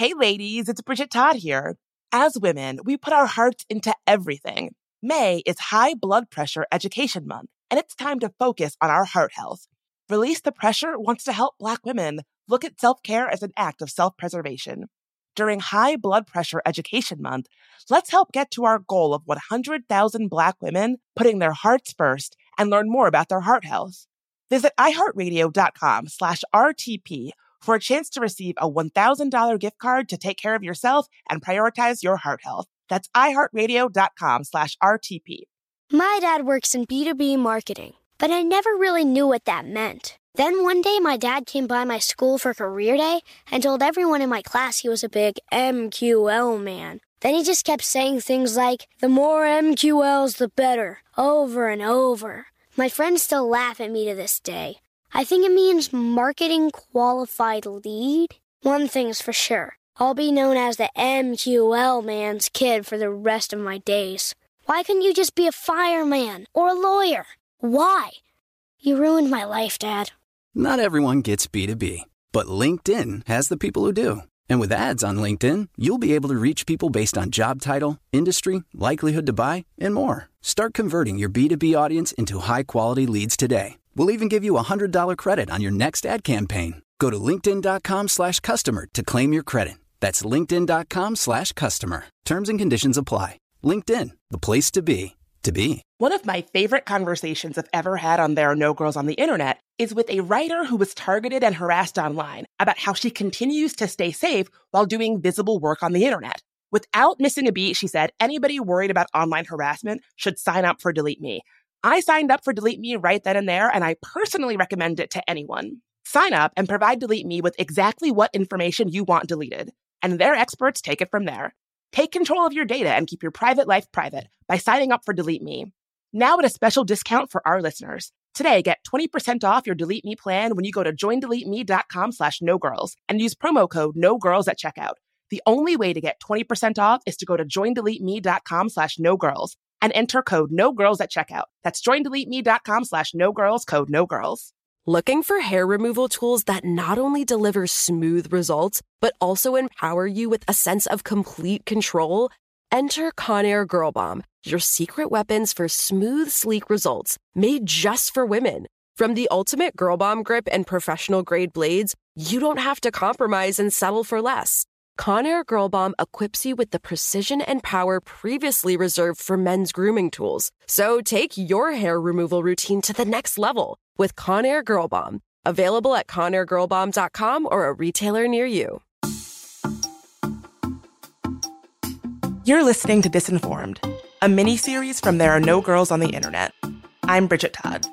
Hey ladies, it's Bridget Todd here. As women, we put our hearts into everything. May is High Blood Pressure Education Month, and it's time to focus on our heart health. Release the Pressure wants to help Black women look at self-care as an act of self-preservation. During High Blood Pressure Education Month, let's help get to our goal of 100,000 Black women putting their hearts first and learn more about their heart health. Visit iHeartRadio.com/RTP for a chance to receive a $1,000 gift card to take care of yourself and prioritize your heart health. That's iHeartRadio.com/RTP. My dad works in B2B marketing, but I never really knew what that meant. Then one day my dad came by my school for career day and told everyone in my class he was a big MQL man. Then he just kept saying things like, the more MQLs, the better, over and over. My friends still laugh at me to this day. I think it means marketing qualified lead. One thing's for sure. I'll be known as the MQL man's kid for the rest of my days. Why couldn't you just be a fireman or a lawyer? Why? You ruined my life, Dad. Not everyone gets B2B, but LinkedIn has the people who do. And with ads on LinkedIn, you'll be able to reach people based on job title, industry, likelihood to buy, and more. Start converting your B2B audience into high-quality leads today. We'll even give you a $100 credit on your next ad campaign. Go to linkedin.com/customer to claim your credit. That's linkedin.com/customer. Terms and conditions apply. LinkedIn, the place to be, to be. One of my favorite conversations I've ever had on There Are No Girls on the Internet is with a writer who was targeted and harassed online about how she continues to stay safe while doing visible work on the internet. Without missing a beat, she said, anybody worried about online harassment should sign up for Delete Me. I signed up for Delete Me right then and there, and I personally recommend it to anyone. Sign up and provide Delete Me with exactly what information you want deleted, and their experts take it from there. Take control of your data and keep your private life private by signing up for Delete Me. Now at a special discount for our listeners. Today, get 20% off your Delete Me plan when you go to joindeleteme.com/nogirls and use promo code NOGIRLS at checkout. The only way to get 20% off is to go to joindeleteme.com/nogirls and enter code NOGIRLS at checkout. That's joindeleteme.com/nogirls, code NOGIRLS. Looking for hair removal tools that not only deliver smooth results, but also empower you with a sense of complete control? Enter Conair Girl Bomb, your secret weapons for smooth, sleek results, made just for women. From the ultimate Girl Bomb grip and professional-grade blades, you don't have to compromise and settle for less. Conair Girl Bomb equips you with the precision and power previously reserved for men's grooming tools. So take your hair removal routine to the next level with Conair Girl Bomb. Available at ConairGirlBomb.com or a retailer near you. You're listening to Disinformed, a mini-series from There Are No Girls on the Internet. I'm Bridget Todd.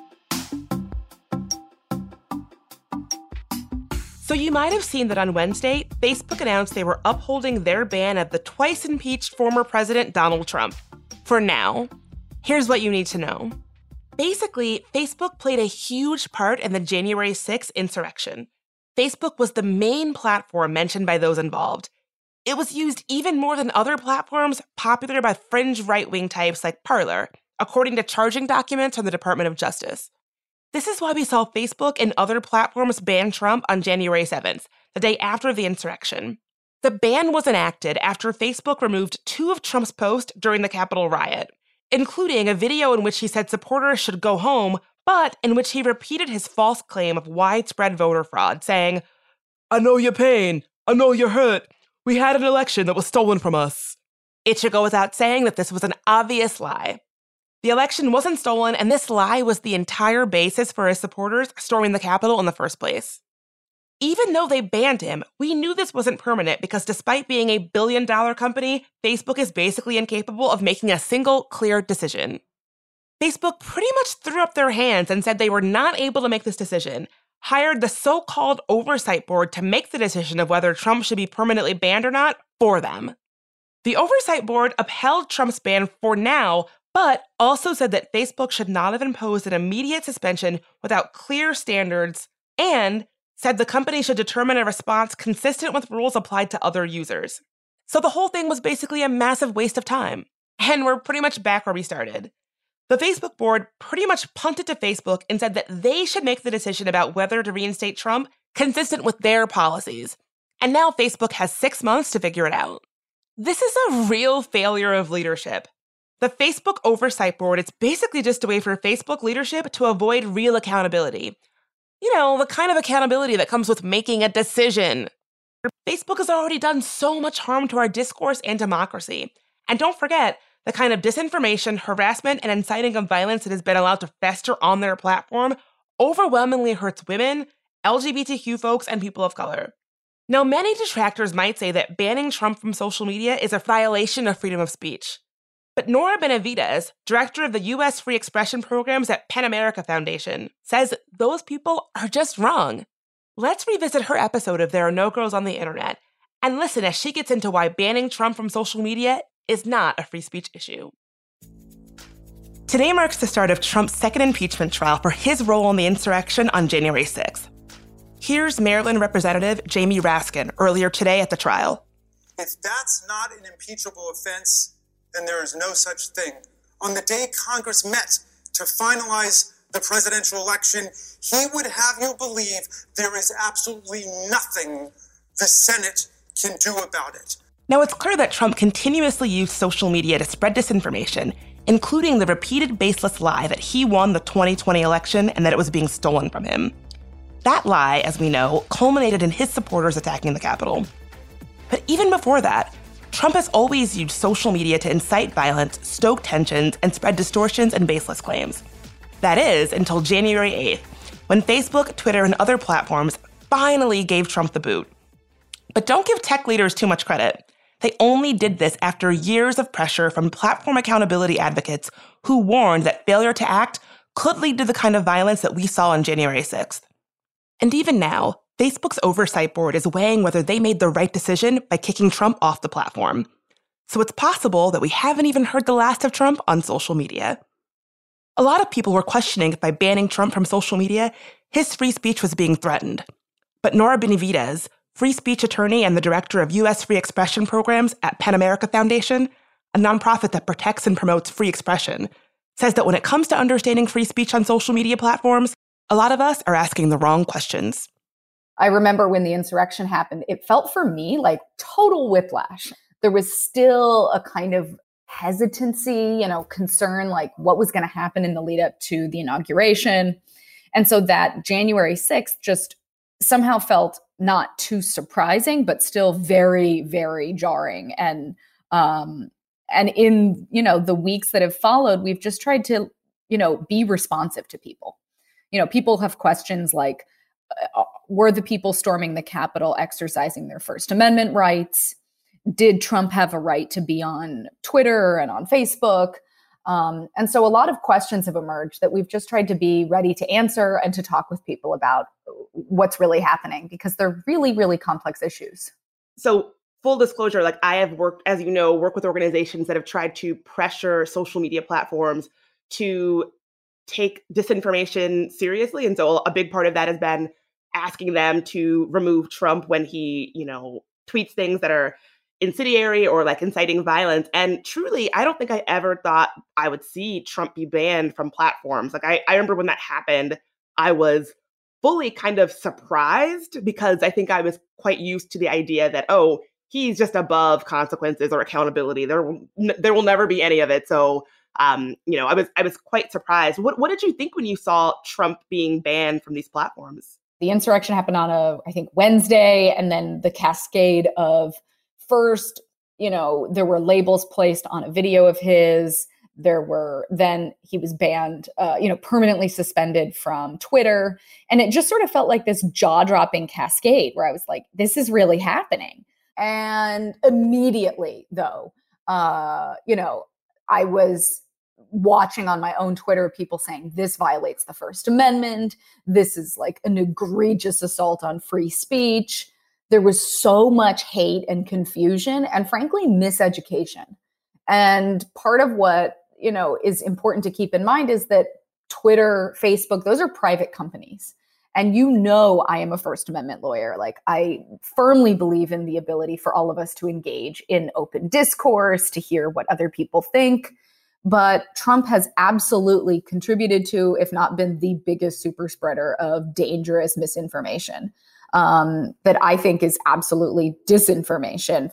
So you might have seen that on Wednesday, Facebook announced they were upholding their ban of the twice-impeached former President Donald Trump. For now. Here's what you need to know. Basically, Facebook played a huge part in the January 6th insurrection. Facebook was the main platform mentioned by those involved. It was used even more than other platforms popular by fringe right-wing types like Parler, according to charging documents from the Department of Justice. This is why we saw Facebook and other platforms ban Trump on January 7th, the day after the insurrection. The ban was enacted after Facebook removed 2 of Trump's posts during the Capitol riot, including a video in which he said supporters should go home, but in which he repeated his false claim of widespread voter fraud, saying, "I know your pain. I know you're hurt. We had an election that was stolen from us." It should go without saying that this was an obvious lie. The election wasn't stolen, and this lie was the entire basis for his supporters storming the Capitol in the first place. Even though they banned him, we knew this wasn't permanent because despite being a billion-dollar company, Facebook is basically incapable of making a single clear decision. Facebook pretty much threw up their hands and said they were not able to make this decision, hired the so-called oversight board to make the decision of whether Trump should be permanently banned or not for them. The oversight board upheld Trump's ban for now, but also said that Facebook should not have imposed an immediate suspension without clear standards, and said the company should determine a response consistent with rules applied to other users. So the whole thing was basically a massive waste of time. And we're pretty much back where we started. The Facebook board pretty much punted to Facebook and said that they should make the decision about whether to reinstate Trump consistent with their policies. And now Facebook has 6 months to figure it out. This is a real failure of leadership. The Facebook Oversight Board is basically just a way for Facebook leadership to avoid real accountability. You know, the kind of accountability that comes with making a decision. Facebook has already done so much harm to our discourse and democracy. And don't forget, the kind of disinformation, harassment, and inciting of violence that has been allowed to fester on their platform overwhelmingly hurts women, LGBTQ folks, and people of color. Now, many detractors might say that banning Trump from social media is a violation of freedom of speech. But Nora Benavides, director of the U.S. Free Expression Programs at PEN America Foundation, says those people are just wrong. Let's revisit her episode of There Are No Girls on the Internet and listen as she gets into why banning Trump from social media is not a free speech issue. Today marks the start of Trump's second impeachment trial for his role in the insurrection on January 6th. Here's Maryland Representative Jamie Raskin earlier today at the trial. If that's not an impeachable offense, then there is no such thing. On the day Congress met to finalize the presidential election, he would have you believe there is absolutely nothing the Senate can do about it. Now, it's clear that Trump continuously used social media to spread disinformation, including the repeated baseless lie that he won the 2020 election and that it was being stolen from him. That lie, as we know, culminated in his supporters attacking the Capitol. But even before that, Trump has always used social media to incite violence, stoke tensions, and spread distortions and baseless claims. That is, until January 8th, when Facebook, Twitter, and other platforms finally gave Trump the boot. But don't give tech leaders too much credit. They only did this after years of pressure from platform accountability advocates who warned that failure to act could lead to the kind of violence that we saw on January 6th. And even now, Facebook's oversight board is weighing whether they made the right decision by kicking Trump off the platform. So it's possible that we haven't even heard the last of Trump on social media. A lot of people were questioning if by banning Trump from social media, his free speech was being threatened. But Nora Benavides, free speech attorney and the director of U.S. Free Expression Programs at PEN America Foundation, a nonprofit that protects and promotes free expression, says that when it comes to understanding free speech on social media platforms, a lot of us are asking the wrong questions. I remember when the insurrection happened, it felt for me like total whiplash. There was still a kind of hesitancy, concern, like what was going to happen in the lead up to the inauguration. And so that January 6th just somehow felt not too surprising, but still very, very jarring. And in, the weeks that have followed, we've just tried to, be responsive to people. People have questions like, were the people storming the Capitol exercising their First Amendment rights? Did Trump have a right to be on Twitter and on Facebook? And so a lot of questions have emerged that we've just tried to be ready to answer and to talk with people about what's really happening, because they're really, really complex issues. So full disclosure, I have worked with organizations that have tried to pressure social media platforms to take disinformation seriously. And so a big part of that has been asking them to remove Trump when he, tweets things that are incendiary or inciting violence. And truly, I don't think I ever thought I would see Trump be banned from platforms. I remember when that happened, I was fully kind of surprised because I think I was quite used to the idea that, oh, he's just above consequences or accountability. There will never be any of it. So, I was quite surprised. What did you think when you saw Trump being banned from these platforms? The insurrection happened on I think Wednesday, and then the cascade of first, there were labels placed on a video of his. Then he was banned, permanently suspended from Twitter. And it just sort of felt like this jaw-dropping cascade where I was like, this is really happening. And immediately, though, I was watching on my own Twitter people saying this violates the First Amendment. This is like an egregious assault on free speech. There was so much hate and confusion and frankly, miseducation. And part of what, is important to keep in mind is that Twitter, Facebook, those are private companies. And I am a First Amendment lawyer. I firmly believe in the ability for all of us to engage in open discourse, to hear what other people think. But Trump has absolutely contributed to, if not been the biggest super spreader of dangerous misinformation. that I think is absolutely disinformation,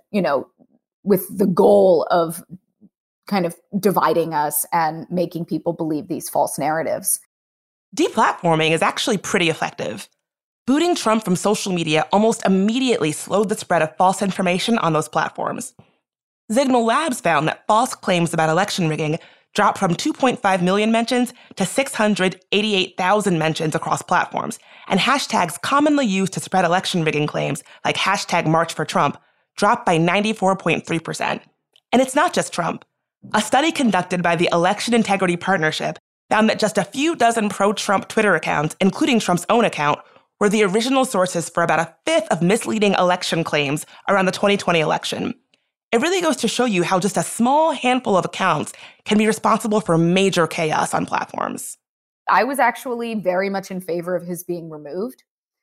with the goal of kind of dividing us and making people believe these false narratives. Deplatforming is actually pretty effective. Booting Trump from social media almost immediately slowed the spread of false information on those platforms. Signal Labs found that false claims about election rigging dropped from 2.5 million mentions to 688,000 mentions across platforms, and hashtags commonly used to spread election rigging claims, like hashtag March for Trump, dropped by 94.3%. And it's not just Trump. A study conducted by the Election Integrity Partnership found that just a few dozen pro-Trump Twitter accounts, including Trump's own account, were the original sources for about a fifth of misleading election claims around the 2020 election. It really goes to show you how just a small handful of accounts can be responsible for major chaos on platforms. I was actually very much in favor of his being removed.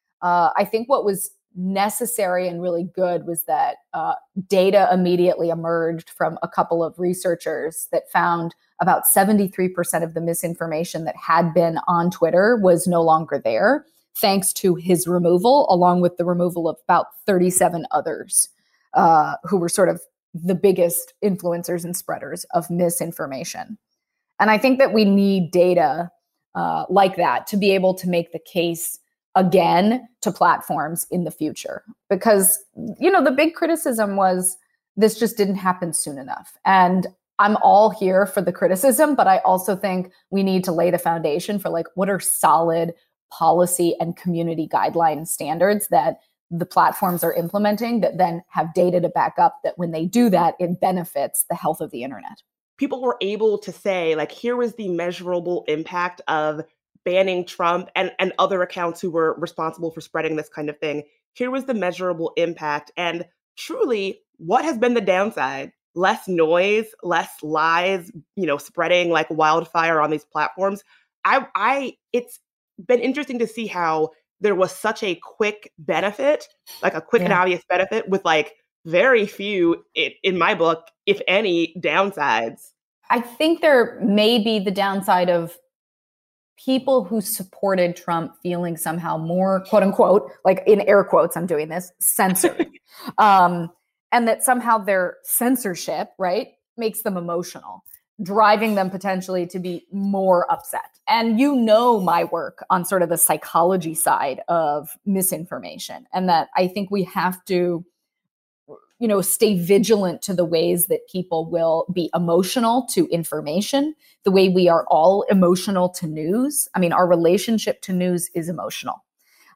I think what was necessary and really good was that data immediately emerged from a couple of researchers that found about 73% of the misinformation that had been on Twitter was no longer there, thanks to his removal, along with the removal of about 37 others who were sort of the biggest influencers and spreaders of misinformation. And I think that we need data like that to be able to make the case again to platforms in the future. Because, the big criticism was this just didn't happen soon enough. And I'm all here for the criticism, but I also think we need to lay the foundation for what are solid policy and community guideline standards that the platforms are implementing that then have data to back up that when they do that, it benefits the health of the internet. People were able to say, here was the measurable impact of banning Trump and other accounts who were responsible for spreading this kind of thing. Here was the measurable impact. And truly, what has been the downside? Less noise, less lies, spreading like wildfire on these platforms. It's been interesting to see how there was such a quick benefit, a quick and obvious benefit with very few, in my book, if any, downsides. I think there may be the downside of people who supported Trump feeling somehow more, quote unquote, in air quotes, I'm doing this, censored. And that somehow their censorship, right, makes them emotional, driving them potentially to be more upset. And my work on sort of the psychology side of misinformation, and that I think we have to, stay vigilant to the ways that people will be emotional to information, the way we are all emotional to news. I mean, our relationship to news is emotional.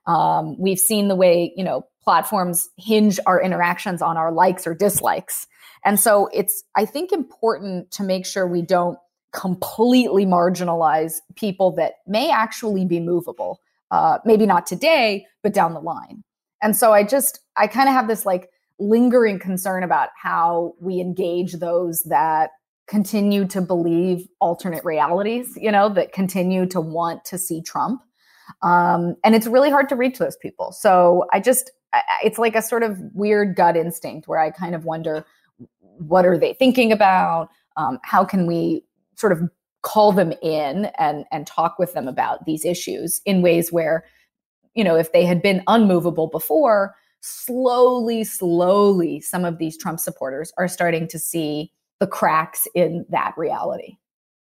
We've seen the way, platforms hinge our interactions on our likes or dislikes. And so it's, I think, important to make sure we don't completely marginalize people that may actually be movable, maybe not today, but down the line. And so I kind of have this lingering concern about how we engage those that continue to believe alternate realities, that continue to want to see Trump. And it's really hard to reach those people. So it's like a sort of weird gut instinct where I kind of wonder, what are they thinking about? How can we sort of call them in and talk with them about these issues in ways where, if they had been unmovable before, slowly, some of these Trump supporters are starting to see the cracks in that reality.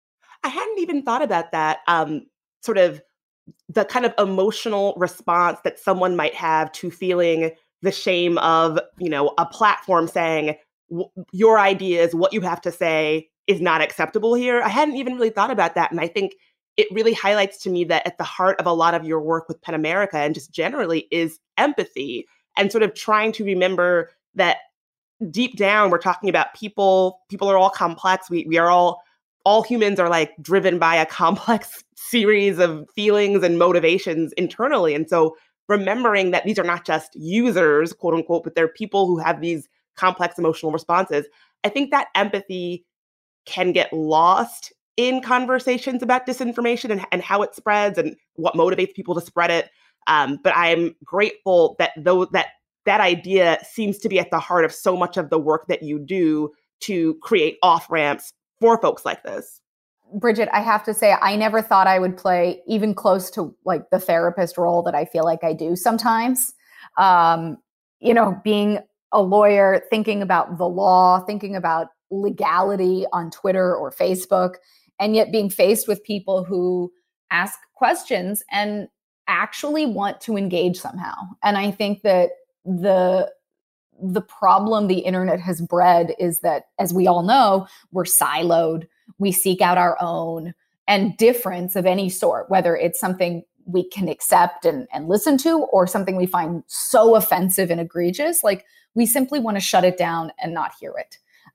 I hadn't even thought about that, sort of the kind of emotional response that someone might have to feeling the shame of, a platform saying your ideas, what you have to say is not acceptable here. I hadn't even really thought about that. And I think it really highlights to me that at the heart of a lot of your work with PEN America and just generally is empathy and sort of trying to remember that deep down, we're talking about people. People are all complex. We are all humans are driven by a complex series of feelings and motivations internally. And so remembering that these are not just users, quote unquote, but they're people who have these complex emotional responses. I think that empathy can get lost in conversations about disinformation and how it spreads and what motivates people to spread it. But I'm grateful that that idea seems to be at the heart of so much of the work that you do to create off-ramps for folks like this. Bridget, I have to say, I never thought I would play even close to the therapist role that I feel like I do sometimes. Being a lawyer, thinking about the law, thinking about legality on Twitter or Facebook, and yet being faced with people who ask questions and actually want to engage somehow. And I think that the problem the internet has bred is that, as we all know, we're siloed. We seek out our own, and difference of any sort, whether it's something we can accept and listen to, or something we find so offensive and egregious, like we simply want to shut it down and not hear it.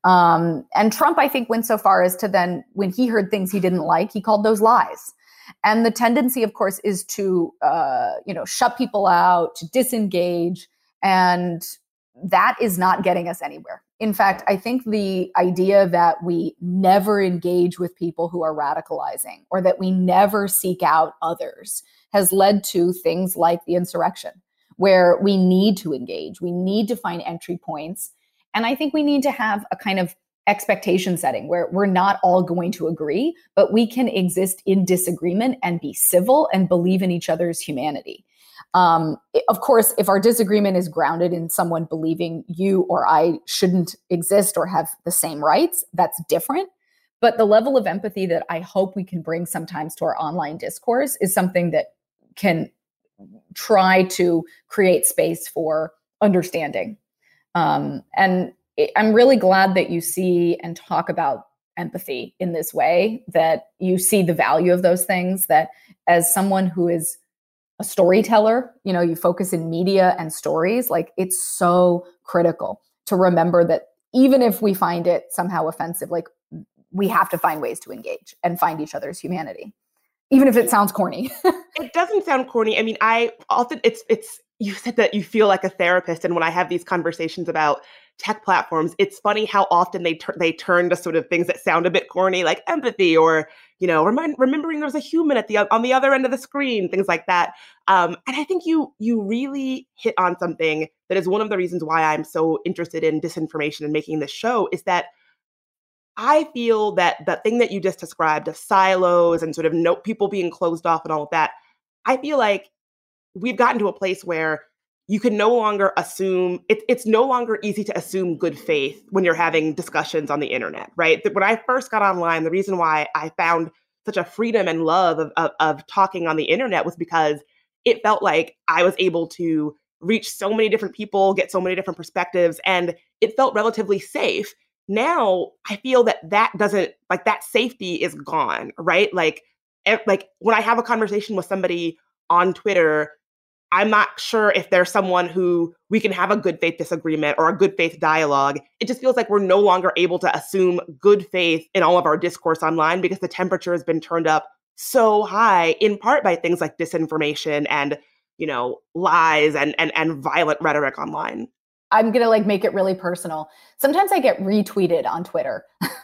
And Trump, I think, went so far as to then, when he heard things he didn't like, he called those lies. And the tendency, of course, is to, shut people out, to disengage. And that is not getting us anywhere. In fact, I think the idea that we never engage with people who are radicalizing, or that we never seek out others, has led to things like the insurrection, where we need to engage. We need to find entry points. And I think we need to have a kind of expectation setting where we're not all going to agree, but we can exist in disagreement and be civil and believe in each other's humanity. Of course, if our disagreement is grounded in someone believing you or I shouldn't exist or have the same rights, that's different. But the level of empathy that I hope we can bring sometimes to our online discourse is something that can try to create space for understanding. And I'm really glad that you see and talk about empathy in this way, that you see the value of those things, that as someone who is a storyteller, you focus in media and stories, like it's so critical to remember that even if we find it somehow offensive, like we have to find ways to engage and find each other's humanity, even if it sounds corny. It doesn't sound corny. I mean, I often, it's, you said that you feel like a therapist. And when I have these conversations about tech platforms, it's funny how often they turn to sort of things that sound a bit corny, like empathy, or, remembering there's a human on the other end of the screen, things like that. And I think you really hit on something that is one of the reasons why I'm so interested in disinformation and making this show, is that I feel that the thing that you just described of silos and sort of people being closed off and all of that, I feel like we've gotten to a place where you can no longer assume, it's no longer easy to assume good faith when you're having discussions on the internet, right? When I first got online, the reason why I found such a freedom and love of talking on the internet was because it felt like I was able to reach so many different people, get so many different perspectives, and it felt relatively safe. Now, I feel that doesn't, like, that safety is gone, right? Like when I have a conversation with somebody on Twitter, I'm not sure if there's someone who we can have a good faith disagreement or a good faith dialogue. It just feels like we're no longer able to assume good faith in all of our discourse online because the temperature has been turned up so high, in part by things like disinformation and, lies and violent rhetoric online. I'm going to make it really personal. Sometimes I get retweeted on Twitter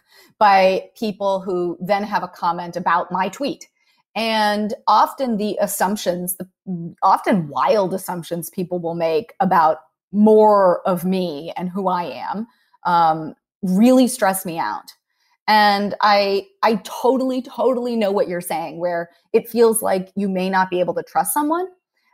by people who then have a comment about my tweet. And often the assumptions, often wild assumptions people will make about more of me and who I am, really stress me out. And I totally know what you're saying, where it feels like you may not be able to trust someone.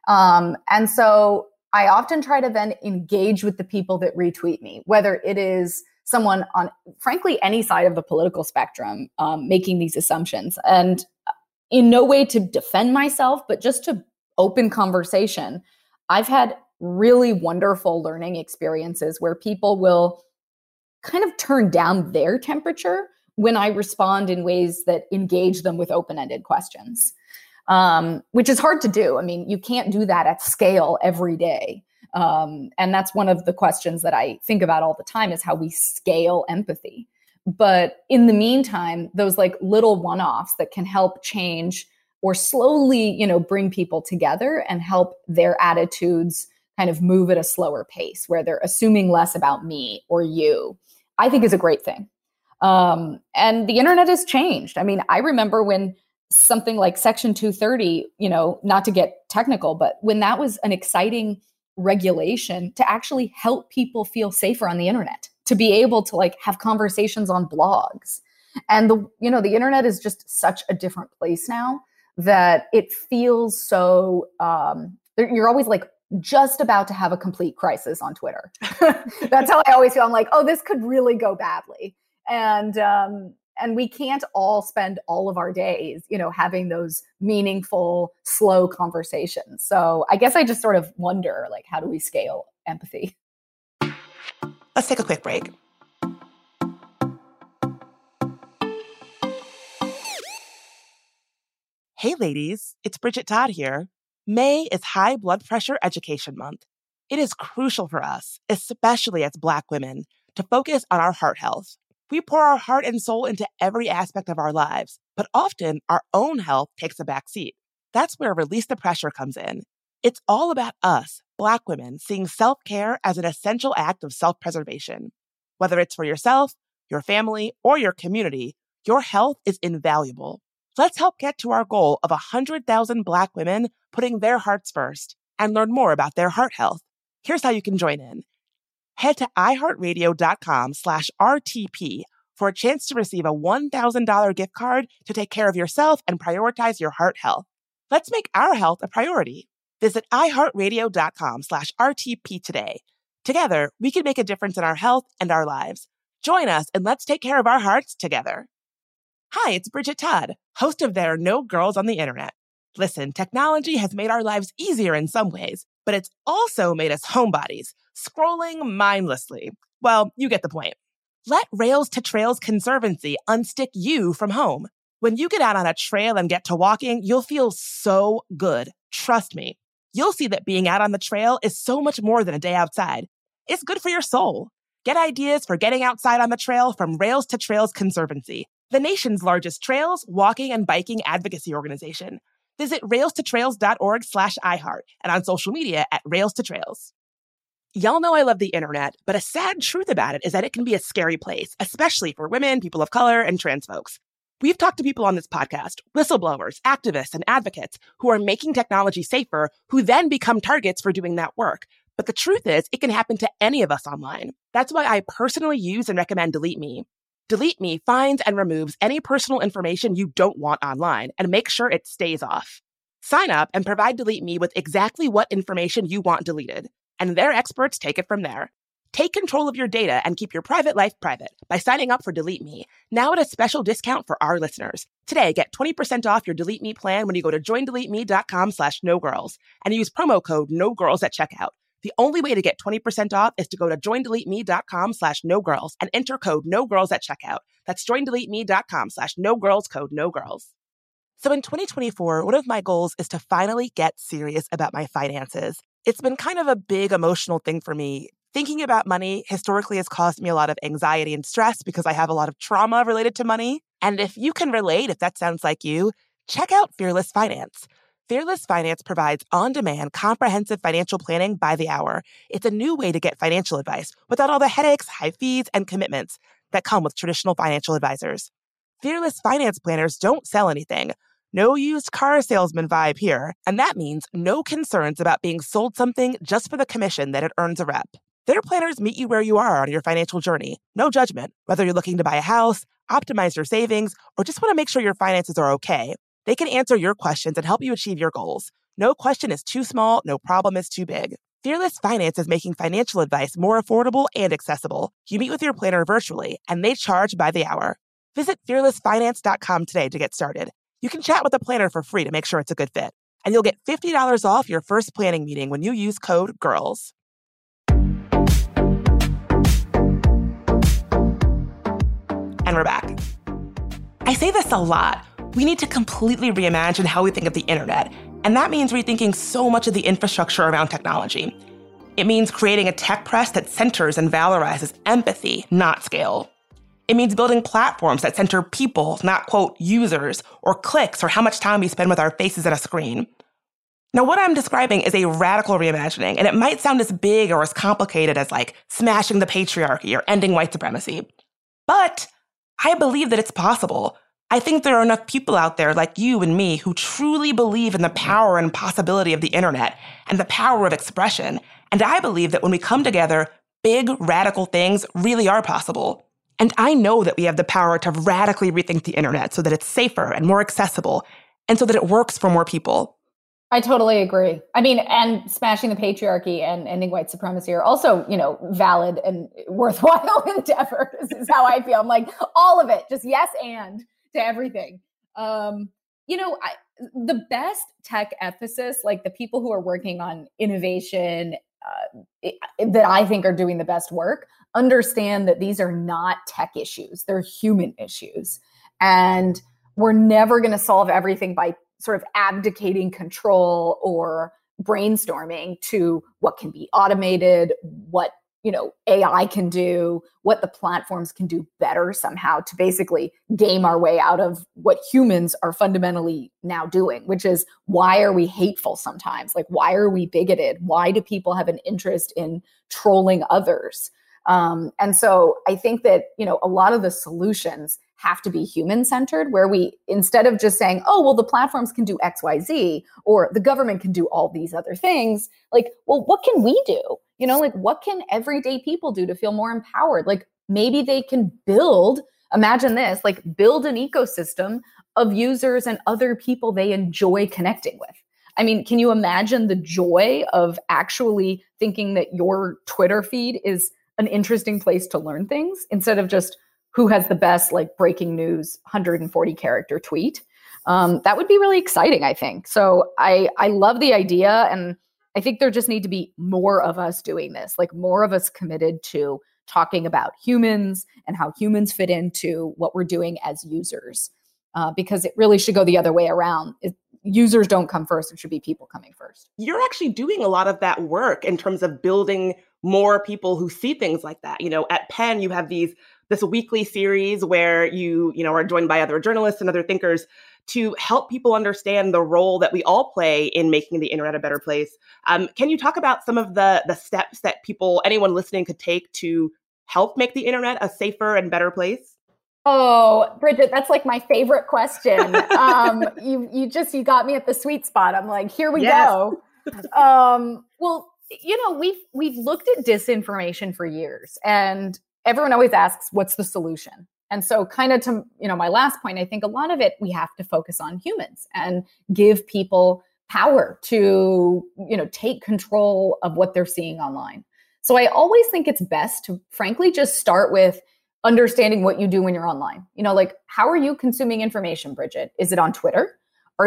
And so I often try to then engage with the people that retweet me, whether it is someone on, frankly, any side of the political spectrum, making these assumptions. And in no way to defend myself, but just to open conversation. I've had really wonderful learning experiences where people will kind of turn down their temperature when I respond in ways that engage them with open-ended questions, which is hard to do. I mean, you can't do that at scale every day. And that's one of the questions that I think about all the time, is how we scale empathy. But in the meantime, those little one-offs that can help change or slowly, bring people together and help their attitudes kind of move at a slower pace, where they're assuming less about me or you, I think is a great thing. And the internet has changed. I mean, I remember when something like Section 230, not to get technical, but when that was an exciting regulation to actually help people feel safer on the internet, to be able to have conversations on blogs. And the internet is just such a different place now that it feels so, you're always just about to have a complete crisis on Twitter. That's how I always feel. I'm like, oh, this could really go badly. And we can't all spend all of our days, having those meaningful, slow conversations. So I guess I just sort of wonder, like, how do we scale empathy? Let's take a quick break. Hey ladies, it's Bridget Todd here. May is High Blood Pressure Education Month. It is crucial for us, especially as Black women, to focus on our heart health. We pour our heart and soul into every aspect of our lives, but often our own health takes a back seat. That's where Release the Pressure comes in. It's all about us, Black women, seeing self-care as an essential act of self-preservation. Whether it's for yourself, your family, or your community, your health is invaluable. Let's help get to our goal of 100,000 Black women putting their hearts first and learn more about their heart health. Here's how you can join in. Head to iHeartRadio.com/RTP for a chance to receive a $1,000 gift card to take care of yourself and prioritize your heart health. Let's make our health a priority. Visit iHeartRadio.com/RTP today. Together, we can make a difference in our health and our lives. Join us and let's take care of our hearts together. Hi, it's Bridget Todd, host of There Are No Girls on the Internet. Listen, technology has made our lives easier in some ways, but it's also made us homebodies, scrolling mindlessly. Well, you get the point. Let Rails to Trails Conservancy unstick you from home. When you get out on a trail and get to walking, you'll feel so good. Trust me. You'll see that being out on the trail is so much more than a day outside. It's good for your soul. Get ideas for getting outside on the trail from Rails to Trails Conservancy, the nation's largest trails, walking, and biking advocacy organization. Visit railstotrails.org/iHeart and on social media at Rails to Trails. Y'all know I love the internet, but a sad truth about it is that it can be a scary place, especially for women, people of color, and trans folks. We've talked to people on this podcast, whistleblowers, activists, and advocates who are making technology safer, who then become targets for doing that work. But the truth is, it can happen to any of us online. That's why I personally use and recommend Delete Me. Delete Me finds and removes any personal information you don't want online and makes sure it stays off. Sign up and provide Delete Me with exactly what information you want deleted, and their experts take it from there. Take control of your data and keep your private life private by signing up for Delete Me, now at a special discount for our listeners. Today, get 20% off your Delete Me plan when you go to joindeleteme.com/nogirls and use promo code NOGIRLS at checkout. The only way to get 20% off is to go to joindeleteme.com/nogirls and enter code NOGIRLS at checkout. That's joindeleteme.com/nogirls, code NOGIRLS. So in 2024, one of my goals is to finally get serious about my finances. It's been kind of a big emotional thing for me. Thinking about money historically has caused me a lot of anxiety and stress because I have a lot of trauma related to money. And if you can relate, if that sounds like you, check out Fearless Finance. Fearless Finance provides on-demand, comprehensive financial planning by the hour. It's a new way to get financial advice without all the headaches, high fees, and commitments that come with traditional financial advisors. Fearless Finance planners don't sell anything. No used car salesman vibe here, and that means no concerns about being sold something just for the commission that it earns a rep. Their planners meet you where you are on your financial journey. No judgment, whether you're looking to buy a house, optimize your savings, or just want to make sure your finances are okay. They can answer your questions and help you achieve your goals. No question is too small, no problem is too big. Fearless Finance is making financial advice more affordable and accessible. You meet with your planner virtually, and they charge by the hour. Visit fearlessfinance.com today to get started. You can chat with a planner for free to make sure it's a good fit. And you'll get $50 off your first planning meeting when you use code GIRLS. And we're back. I say this a lot. We need to completely reimagine how we think of the internet, and that means rethinking so much of the infrastructure around technology. It means creating a tech press that centers and valorizes empathy, not scale. It means building platforms that center people, not, quote, users, or clicks, or how much time we spend with our faces at a screen. Now, what I'm describing is a radical reimagining, and it might sound as big or as complicated as, like, smashing the patriarchy or ending white supremacy. But I believe that it's possible. I think there are enough people out there like you and me who truly believe in the power and possibility of the internet and the power of expression. And I believe that when we come together, big, radical things really are possible. And I know that we have the power to radically rethink the internet so that it's safer and more accessible, and so that it works for more people. I totally agree. I mean, and smashing the patriarchy and ending white supremacy are also, valid and worthwhile endeavors is how I feel. I'm like, all of it, just yes and to everything. The best tech ethicists, like the people who are working on innovation that I think are doing the best work, understand that these are not tech issues. They're human issues. And we're never going to solve everything by sort of abdicating control or brainstorming to what can be automated, what AI can do, what the platforms can do better somehow to basically game our way out of what humans are fundamentally now doing, which is, why are we hateful sometimes? Like, why are we bigoted? Why do people have an interest in trolling others? And so I think that, a lot of the solutions have to be human-centered, where we, instead of just saying, oh, well, the platforms can do X, Y, Z, or the government can do all these other things, like, well, what can we do? What can everyday people do to feel more empowered? Like, maybe they can imagine this, like, build an ecosystem of users and other people they enjoy connecting with. I mean, can you imagine the joy of actually thinking that your Twitter feed is an interesting place to learn things instead of just who has the best, like, breaking news 140 character tweet? That would be really exciting, I think. So I love the idea, and I think there just need to be more of us doing this, like more of us committed to talking about humans and how humans fit into what we're doing as users, because it really should go the other way around. Users don't come first. It should be people coming first. You're actually doing a lot of that work in terms of building more people who see things like that. At Penn, you have this weekly series where you are joined by other journalists and other thinkers to help people understand the role that we all play in making the internet a better place. Can you talk about some of the steps that anyone listening could take to help make the internet a safer and better place? Oh, Bridget, that's like my favorite question. You got me at the sweet spot. I'm like, here we go. Well, we've looked at disinformation for years, and everyone always asks, what's the solution? And so kind of to, my last point, I think a lot of it, we have to focus on humans and give people power to, take control of what they're seeing online. So I always think it's best to frankly just start with understanding what you do when you're online. Like, how are you consuming information, Bridget? Is it on Twitter?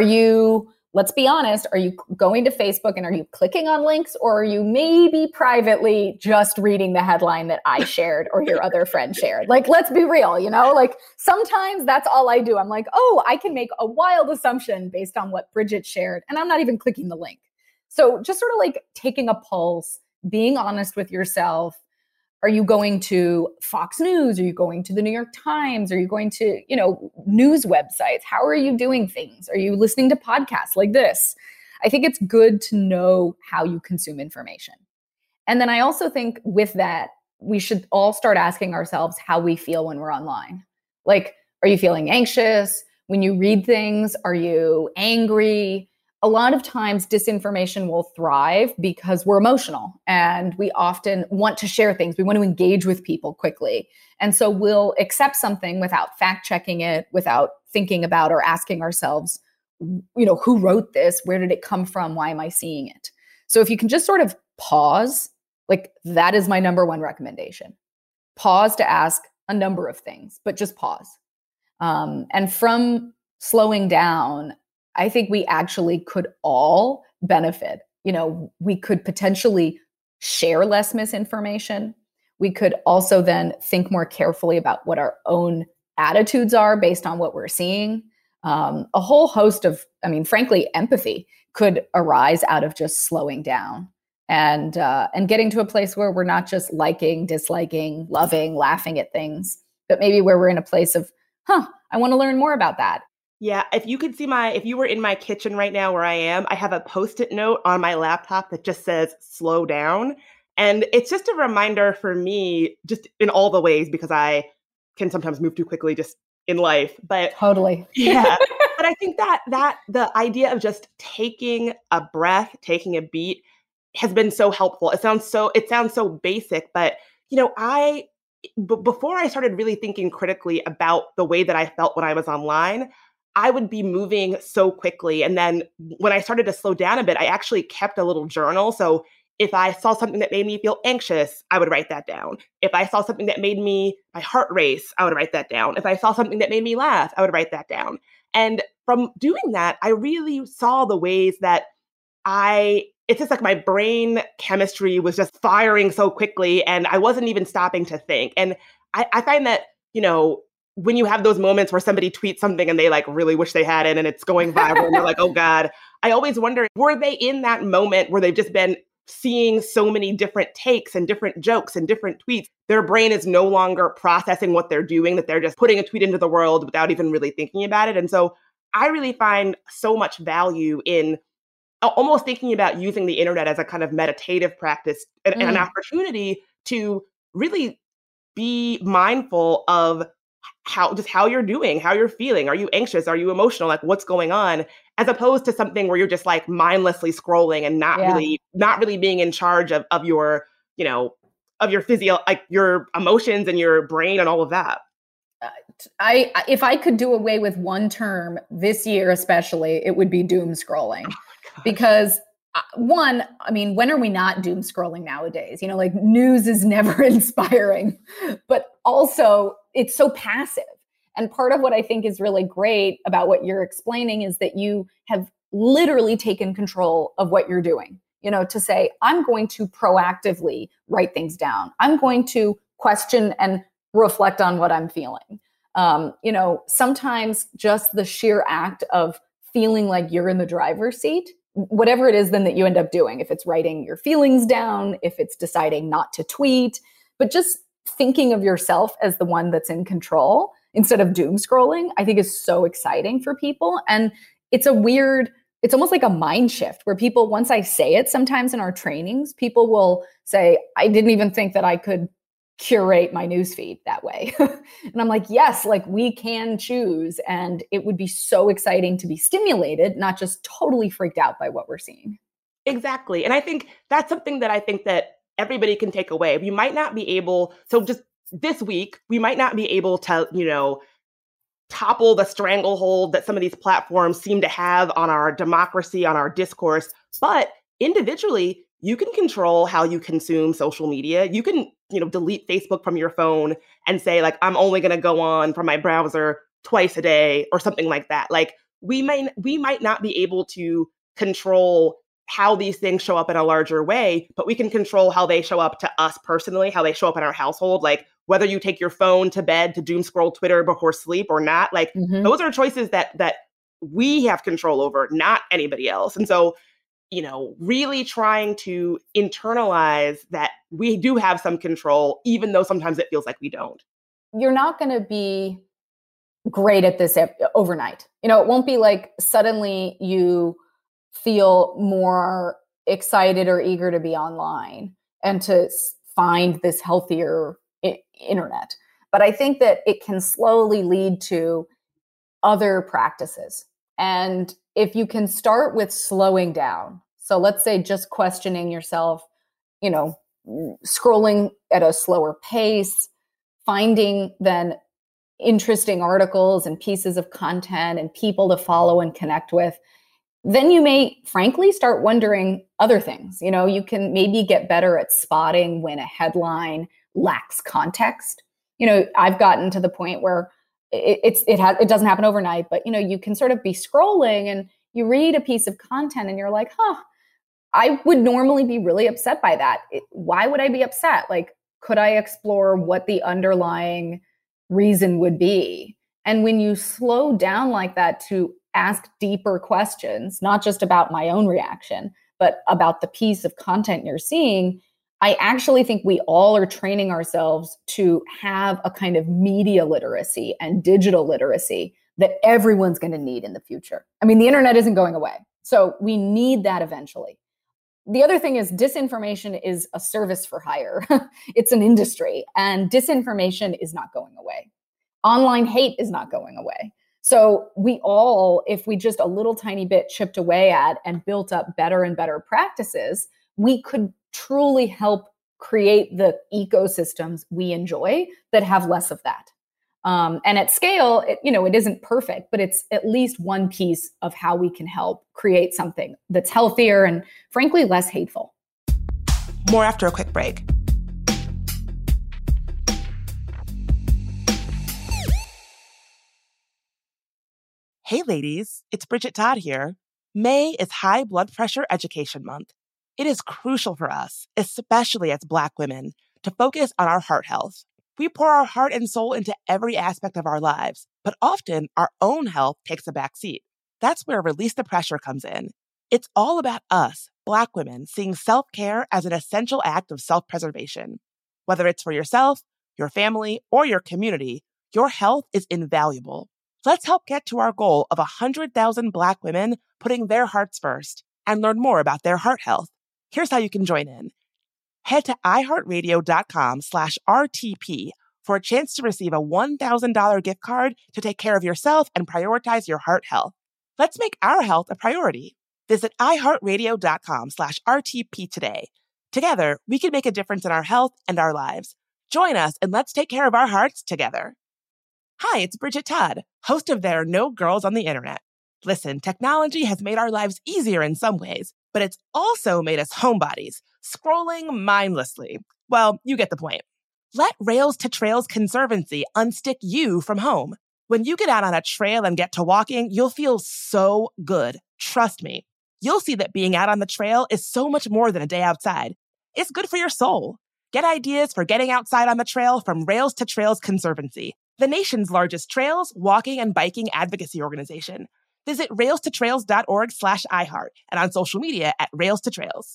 Let's be honest, are you going to Facebook and are you clicking on links, or are you maybe privately just reading the headline that I shared or your other friend shared? Like, let's be real, like sometimes that's all I do. I'm like, oh, I can make a wild assumption based on what Bridget shared, and I'm not even clicking the link. So just sort of like taking a pulse, being honest with yourself. Are you going to Fox News? Are you going to the New York Times? Are you going to, news websites? How are you doing things? Are you listening to podcasts like this? I think it's good to know how you consume information. And then I also think with that, we should all start asking ourselves how we feel when we're online. Like, are you feeling anxious? When you read things, are you angry? A lot of times disinformation will thrive because we're emotional and we often want to share things. We want to engage with people quickly. And so we'll accept something without fact checking it, without thinking about or asking ourselves, who wrote this? Where did it come from? Why am I seeing it? So if you can just sort of pause, like, that is my number one recommendation. Pause to ask a number of things, but just pause. And from slowing down, I think we actually could all benefit. We could potentially share less misinformation. We could also then think more carefully about what our own attitudes are based on what we're seeing. A whole host of, frankly, empathy could arise out of just slowing down and getting to a place where we're not just liking, disliking, loving, laughing at things, but maybe where we're in a place of, I want to learn more about that. Yeah, if you were in my kitchen right now where I am, I have a Post-it note on my laptop that just says, slow down. And it's just a reminder for me, just in all the ways, because I can sometimes move too quickly just in life. But totally. Yeah. But I think that the idea of just taking a breath, taking a beat has been so helpful. It sounds so basic, but before I started really thinking critically about the way that I felt when I was online, I would be moving so quickly. And then when I started to slow down a bit, I actually kept a little journal. So if I saw something that made me feel anxious, I would write that down. If I saw something that made my heart race, I would write that down. If I saw something that made me laugh, I would write that down. And from doing that, I really saw the ways that it's just like my brain chemistry was just firing so quickly and I wasn't even stopping to think. And I find that, when you have those moments where somebody tweets something and they like really wish they had it and it's going viral and you're like, oh God, I always wonder, were they in that moment where they've just been seeing so many different takes and different jokes and different tweets? Their brain is no longer processing what they're doing, that they're just putting a tweet into the world without even really thinking about it. And so I really find so much value in almost thinking about using the internet as a kind of meditative practice and an opportunity to really be mindful of how you're doing, how you're feeling. Are you anxious? Are you emotional? Like what's going on? As opposed to something where you're just like mindlessly scrolling and not really being in charge of your, of your like your emotions and your brain and all of that. If I could do away with one term this year, especially, it would be doom scrolling. Because one, I mean, when are we not doom scrolling nowadays? Like news is never inspiring, but also it's so passive. And part of what I think is really great about what you're explaining is that you have literally taken control of what you're doing, to say, I'm going to proactively write things down. I'm going to question and reflect on what I'm feeling. Sometimes just the sheer act of feeling like you're in the driver's seat, whatever it is then that you end up doing, if it's writing your feelings down, if it's deciding not to tweet, but just thinking of yourself as the one that's in control instead of doom scrolling, I think is so exciting for people. And it's almost like a mind shift where people, once I say it sometimes in our trainings, people will say, I didn't even think that I could curate my newsfeed that way. And I'm like, yes, like we can choose. And it would be so exciting to be stimulated, not just totally freaked out by what we're seeing. Exactly. And I think that's something that I think that everybody can take away. We might not be able, so just this week, we might not be able to, topple the stranglehold that some of these platforms seem to have on our democracy, on our discourse. But individually, you can control how you consume social media. You can, delete Facebook from your phone and say, like, I'm only going to go on from my browser twice a day or something like that. Like, we might not be able to control how these things show up in a larger way, but we can control how they show up to us personally, how they show up in our household. Like, whether you take your phone to bed to doom scroll Twitter before sleep or not, like, those are choices that we have control over, not anybody else. And so, really trying to internalize that we do have some control, even though sometimes it feels like we don't. You're not going to be great at this overnight. It won't be like suddenly you feel more excited or eager to be online and to find this healthier internet. But I think that it can slowly lead to other practices. And if you can start with slowing down, so let's say just questioning yourself, scrolling at a slower pace, finding then interesting articles and pieces of content and people to follow and connect with, then you may frankly start wondering other things. You can maybe get better at spotting when a headline lacks context. I've gotten to the point where it doesn't happen overnight, but you can sort of be scrolling and you read a piece of content and you're like, I would normally be really upset by that. Why would I be upset? Like, could I explore what the underlying reason would be? And when you slow down like that to ask deeper questions, not just about my own reaction, but about the piece of content you're seeing, I actually think we all are training ourselves to have a kind of media literacy and digital literacy that everyone's going to need in the future. I mean, the internet isn't going away, so we need that eventually. The other thing is disinformation is a service for hire. It's an industry, and disinformation is not going away. Online hate is not going away. So we all, if we just a little tiny bit chipped away at and built up better and better practices, we could truly help create the ecosystems we enjoy that have less of that. And at scale, it isn't perfect, but it's at least one piece of how we can help create something that's healthier and, frankly, less hateful. More after a quick break. Hey ladies, it's Bridget Todd here. May is High Blood Pressure Education Month. It is crucial for us, especially as Black women, to focus on our heart health. We pour our heart and soul into every aspect of our lives, but often our own health takes a back seat. That's where Release the Pressure comes in. It's all about us, Black women, seeing self-care as an essential act of self-preservation. Whether it's for yourself, your family, or your community, your health is invaluable. Let's help get to our goal of 100,000 Black women putting their hearts first and learn more about their heart health. Here's how you can join in. Head to iHeartRadio.com/RTP for a chance to receive a $1,000 gift card to take care of yourself and prioritize your heart health. Let's make our health a priority. Visit iHeartRadio.com/RTP today. Together, we can make a difference in our health and our lives. Join us and let's take care of our hearts together. Hi, it's Bridget Todd, host of There Are No Girls on the Internet. Listen, technology has made our lives easier in some ways, but it's also made us homebodies, scrolling mindlessly. Well, you get the point. Let Rails to Trails Conservancy unstick you from home. When you get out on a trail and get to walking, you'll feel so good. Trust me. You'll see that being out on the trail is so much more than a day outside. It's good for your soul. Get ideas for getting outside on the trail from Rails to Trails Conservancy, the nation's largest trails, walking, and biking advocacy organization. Visit railstotrails.org/iHeart and on social media at Rails to Trails.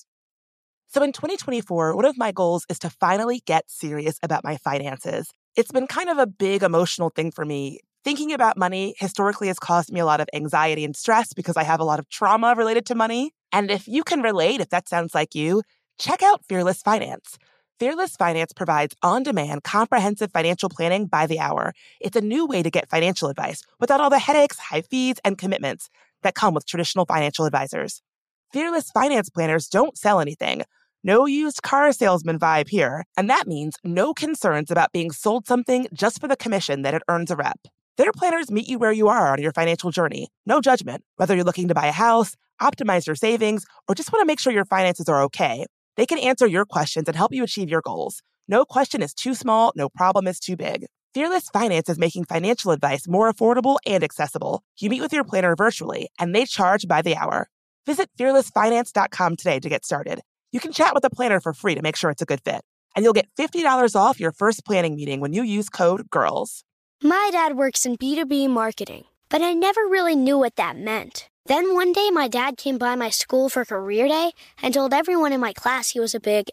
So in 2024, one of my goals is to finally get serious about my finances. It's been kind of a big emotional thing for me. Thinking about money historically has caused me a lot of anxiety and stress because I have a lot of trauma related to money. And if you can relate, if that sounds like you, check out Fearless Finance. Fearless Finance provides on-demand, comprehensive financial planning by the hour. It's a new way to get financial advice without all the headaches, high fees, and commitments that come with traditional financial advisors. Fearless Finance planners don't sell anything. No used car salesman vibe here. And that means no concerns about being sold something just for the commission that it earns a rep. Their planners meet you where you are on your financial journey. No judgment. Whether you're looking to buy a house, optimize your savings, or just want to make sure your finances are okay, they can answer your questions and help you achieve your goals. No question is too small, no problem is too big. Fearless Finance is making financial advice more affordable and accessible. You meet with your planner virtually, and they charge by the hour. Visit fearlessfinance.com today to get started. You can chat with a planner for free to make sure it's a good fit. And you'll get $50 off your first planning meeting when you use code GIRLS. My dad works in B2B marketing, but I never really knew what that meant. Then one day my dad came by my school for career day and told everyone in my class he was a big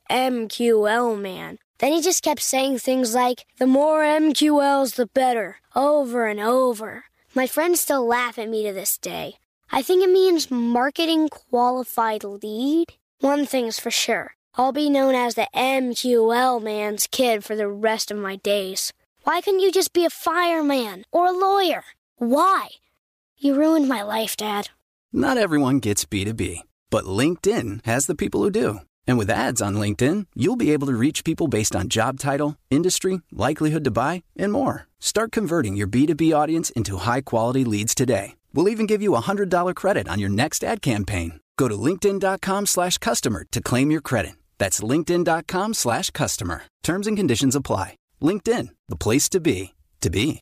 MQL man. Then he just kept saying things like, the more MQLs, the better, over and over. My friends still laugh at me to this day. I think it means marketing qualified lead. One thing's for sure, I'll be known as the MQL man's kid for the rest of my days. Why couldn't you just be a fireman or a lawyer? Why? You ruined my life, Dad. Not everyone gets B2B, but LinkedIn has the people who do. And with ads on LinkedIn, you'll be able to reach people based on job title, industry, likelihood to buy, and more. Start converting your B2B audience into high-quality leads today. We'll even give you a $100 credit on your next ad campaign. Go to linkedin.com/customer to claim your credit. That's linkedin.com/customer. Terms and conditions apply. LinkedIn, the place to be, to be.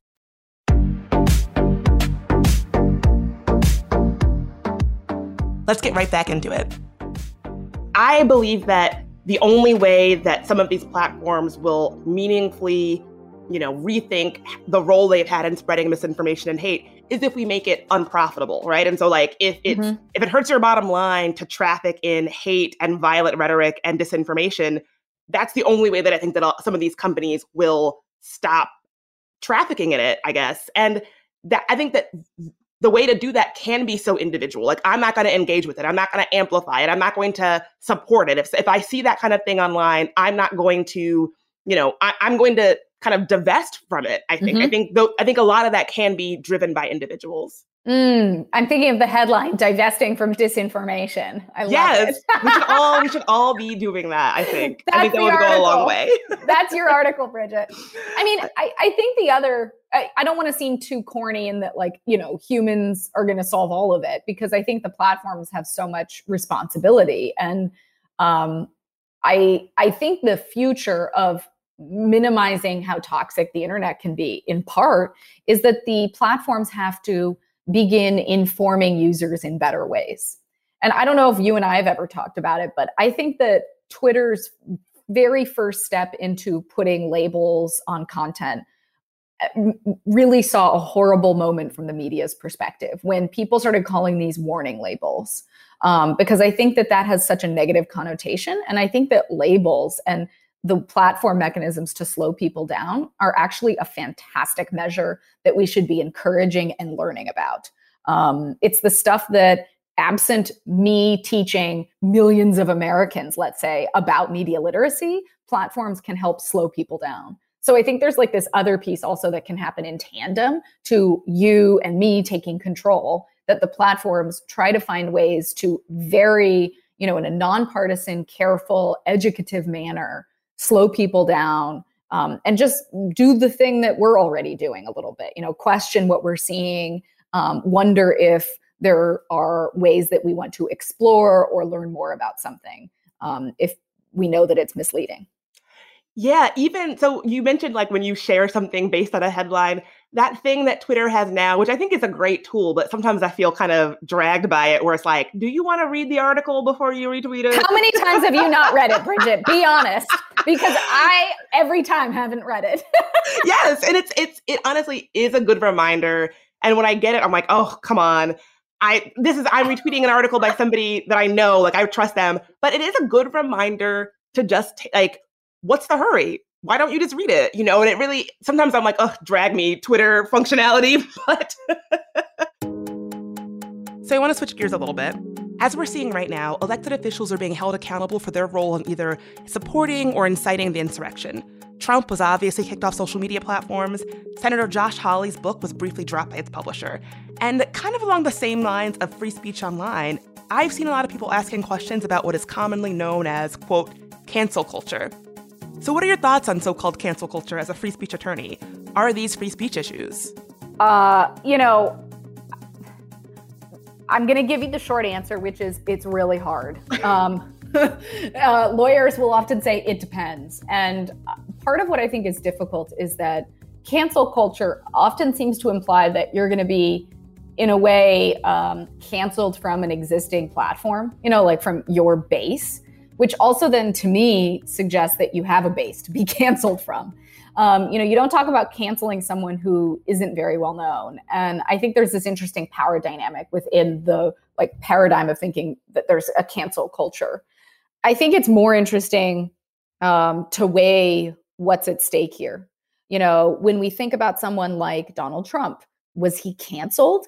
Let's get right back into it. I believe that the only way that some of these platforms will meaningfully, rethink the role they've had in spreading misinformation and hate is if we make it unprofitable, right? And so like if it hurts your bottom line to traffic in hate and violent rhetoric and disinformation, that's the only way that I think that some of these companies will stop trafficking in it, I guess. And that I think that the way to do that can be so individual. Like, I'm not going to engage with it. I'm not going to amplify it. I'm not going to support it. If I see that kind of thing online, I'm not going to, I'm going to kind of divest from it. I think. I think a lot of that can be driven by individuals. I'm thinking of the headline, divesting from disinformation. I love it. we should all be doing that, I think. That's I think that would go a long way. That's your article, Bridget. I mean, I think the other, I don't want to seem too corny in that, like, you know, humans are going to solve all of it, because I think the platforms have so much responsibility. And I think the future of minimizing how toxic the internet can be, in part, is that the platforms have to begin informing users in better ways. And I don't know if you and I have ever talked about it, but I think that Twitter's very first step into putting labels on content really saw a horrible moment from the media's perspective when people started calling these warning labels. Because I think that that has such a negative connotation. And I think that labels and the platform mechanisms to slow people down are actually a fantastic measure that we should be encouraging and learning about. It's the stuff that, absent me teaching millions of Americans, let's say, about media literacy, platforms can help slow people down. So I think there's like this other piece also that can happen in tandem to you and me taking control, that the platforms try to find ways to very, you know, in a nonpartisan, careful, educative manner, slow people down, and just do the thing that we're already doing a little bit, you know, question what we're seeing, wonder if there are ways that we want to explore or learn more about something, if we know that it's misleading. Yeah, even so, you mentioned like when you share something based on a headline, that thing that Twitter has now, which I think is a great tool, but sometimes I feel kind of dragged by it, where it's like, do you want to read the article before you retweet it? How many times have you not read it, Bridget? Be honest, because I every time haven't read it. Yes, and it honestly is a good reminder. And when I get it, I'm like, oh, come on. I'm retweeting an article by somebody that I know, like I trust them, but it is a good reminder to just like, what's the hurry? Why don't you just read it? You know, and it really, sometimes I'm like, oh, drag me, Twitter functionality, but. So I want to switch gears a little bit. As we're seeing right now, elected officials are being held accountable for their role in either supporting or inciting the insurrection. Trump was obviously kicked off social media platforms. Senator Josh Hawley's book was briefly dropped by its publisher. And kind of along the same lines of free speech online, I've seen a lot of people asking questions about what is commonly known as, quote, cancel culture. So what are your thoughts on so-called cancel culture as a free speech attorney? Are these free speech issues? You know, I'm going to give you the short answer, which is it's really hard. Lawyers will often say it depends. And part of what I think is difficult is that cancel culture often seems to imply that you're going to be, in a way, canceled from an existing platform, you know, like from your base, which also then to me suggests that you have a base to be canceled from. You know, you don't talk about canceling someone who isn't very well known. And I think there's this interesting power dynamic within the like paradigm of thinking that there's a cancel culture. I think it's more interesting to weigh what's at stake here. You know, when we think about someone like Donald Trump, was he canceled?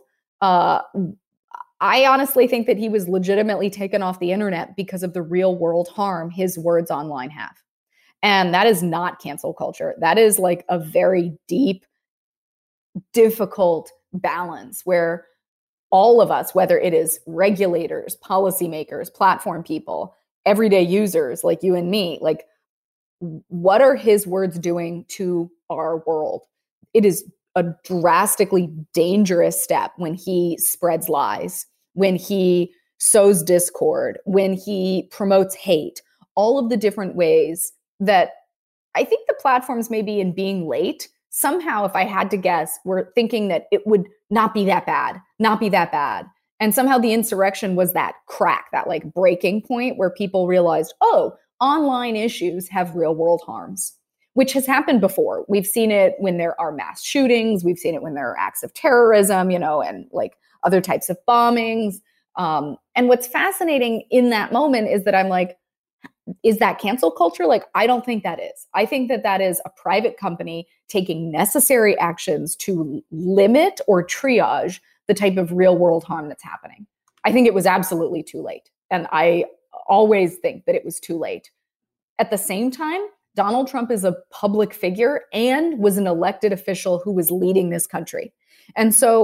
I honestly think that he was legitimately taken off the internet because of the real world harm his words online have. And that is not cancel culture. That is like a very deep, difficult balance where all of us, whether it is regulators, policymakers, platform people, everyday users like you and me, like, what are his words doing to our world? It is a drastically dangerous step when he spreads lies, when he sows discord, when he promotes hate, all of the different ways that I think the platforms maybe in being late, somehow, if I had to guess, were thinking that it would not be that bad. And somehow the insurrection was that crack, that like breaking point where people realized, oh, online issues have real world harms, which has happened before. We've seen it when there are mass shootings. We've seen it when there are acts of terrorism, you know, and like other types of bombings. And what's fascinating in that moment is that I'm like, is that cancel culture? Like, I don't think that is. I think that that is a private company taking necessary actions to limit or triage the type of real world harm that's happening. I think it was absolutely too late. And I always think that it was too late. At the same time, Donald Trump is a public figure and was an elected official who was leading this country. And so